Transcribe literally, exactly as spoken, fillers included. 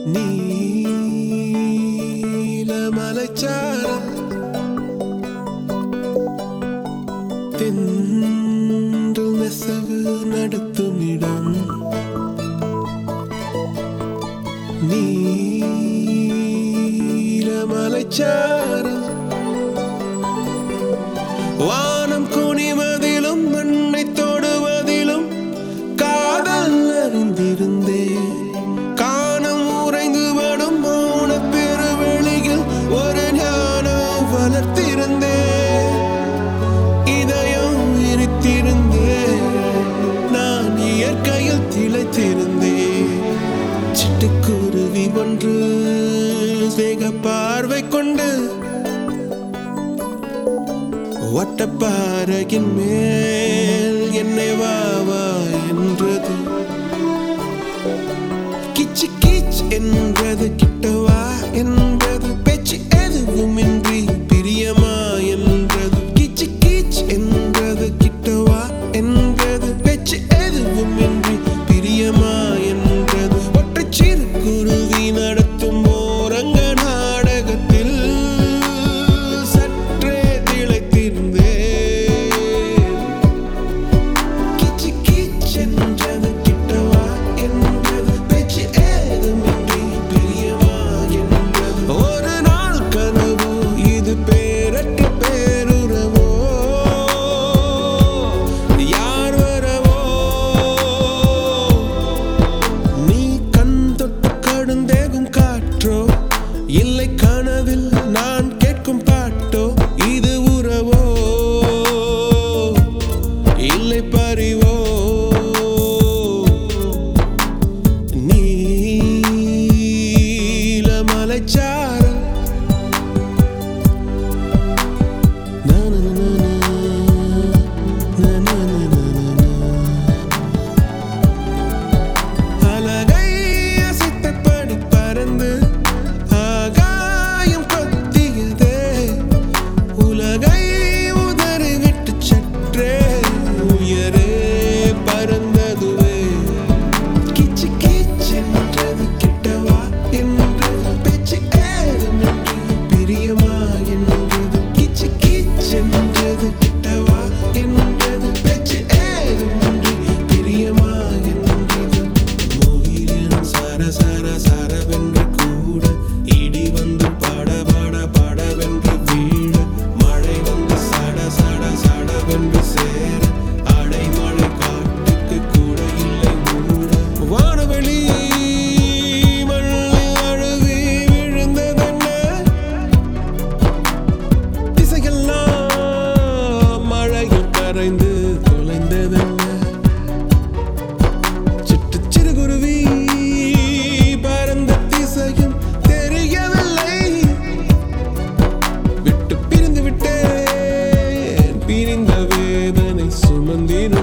நீலமலைச்சாரல் தென்றல் நெசவு நடத்துமிடம் நீலமலைச்சாரல் வானம் குனிவதிலும் மண்ணை தொடுவதிலும் காதல் அறிந்திருந்தேன். காணம் உறைந்து வடும் மௌன பெருவெளியில் ஒரு ஞானம் வளர்த்திருந்தேன். இதயம் விரித்திருந்தேன். நான் இயற்கையில் திளைத்திருந்தேன். சிட்டுக்குருவி ஒன்று வேக பார்வை கொண்டு வட்டப்பாறையின் மேல் என்னை வா வா என்றது. கிச்சு கீச் என்றது. கிட்டவா என்றது. பேச்சு எதுவுமின்றி பிரியமா என்றது. கிச்சு கீச் என்றது. கிட்டவா என்றது. பேச்சு எதுவுமின்றி பிரியமா என்றது. ஒற்றை சிறு குருவி நடத்தும் ஓரங்க நாடகத்தில் சற்றே திளைத்திருந்தேன். கிச்சு கீச் என்றது. கிட்டவா என்றது. பேச்சு ஏதுமின்றி பிரியமா என்றது. ஒரு நாள் கனவு இது பேரற்ற பேருறவோ யார் வரவோ. நீ கண் தொட்டு கடுந்தேகும் காற்றோ இல்லை கனவில் நான் கேட்கும் பாட்டோ. இது உறவோ இல்லை பறிவோ. நீலமலைச்சாரல் அலகை அசைத்தபடி பறந்து ஆகாயம் கொத்தியதே. உலகை உதறிவிட்டு சற்றே உயரே பறந்ததுவே. கிச்சு கீச் என்றது. கிட்டவா என்றது. பேச்சு ஏதுமின்றி பிரியமா என்றது. கிச்சு கீச் என்றது. கிட்டவா என்றது. பேச்சு ஏதுமின்றி பிரியமா என்றது. மோகினம் சர சர சரவென்று கூட இடி வந்து பட பட படவென்று வீழ மழை வந்து சட சட சடவென்று சேர அடைமழை காட்டுக்கு கூட இல்லை மூட. வானவெளி மண்ணில் அழுவி விழுந்ததென்ன. திசையெல்லாம் மழையில் கரைந்து தொலைந்ததென்ன. சிட்டு சிறுகுருவி பறந்த திசையும் தெரியவில்லை. விட்டு பிரிந்து விட்டேன். பிரிந்த வேதனை சுமந்திரு